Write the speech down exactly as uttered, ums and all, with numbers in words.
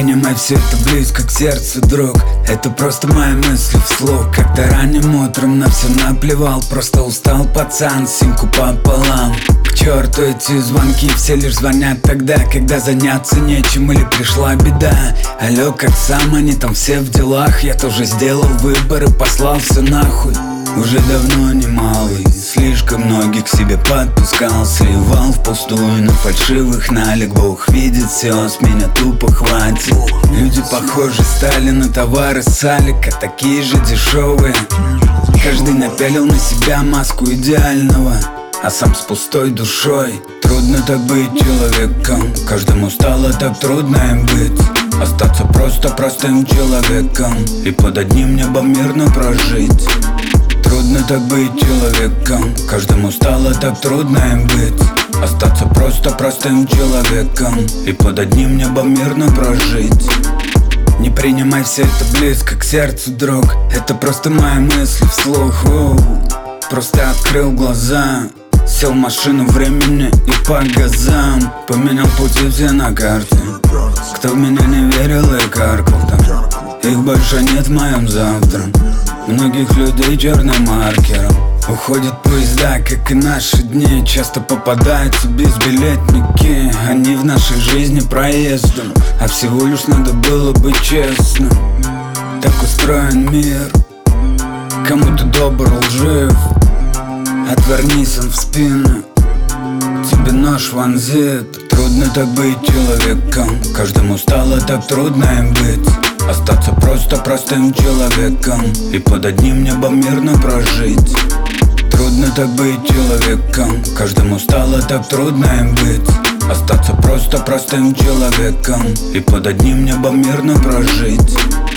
принимай все это близко к сердцу, друг. Это просто мои мысли вслух. Как-то ранним утром на все наплевал. Просто устал пацан, симку пополам. К черту эти звонки, все лишь звонят тогда, когда заняться нечем или пришла беда. Алло, как сам, они там все в делах. Я тоже сделал выбор и послал все нахуй. Уже давно не малый, слишком многих к себе подпускал. Сливал впустую на фальшивых налик. Бог видит все, с меня тупо хватит. Люди похожи стали на товары с Алика, такие же дешевые. Каждый напялил на себя маску идеального, а сам с пустой душой. Трудно так быть человеком, каждому стало так трудно им быть. Остаться просто простым человеком и под одним небом мирно прожить. Трудно так быть человеком, каждому стало так трудно им быть. Остаться просто простым человеком и под одним небом мирно прожить. Не принимай все это близко к сердцу, друг. Это просто мои мысли вслух. Оу. Просто открыл глаза, сел в машину времени и по газам. Поменял пути все на карте. Кто в меня не верил и каркал там, их больше нет в моем завтра. Многих людей черным маркером. Уходят поезда, как и наши дни. Часто попадаются безбилетники. Они в нашей жизни проездом, а всего лишь надо было быть честным. Так устроен мир. Кому-то добр, лжив. Отвернись он в спину, тебе нож вонзит. Трудно так быть человеком, каждому стало так трудно им быть. Остаться просто простым человеком и под одним небом мирно прожить. Трудно так быть человеком, каждому стало так трудно им быть. Остаться просто простым человеком и под одним небом мирно прожить.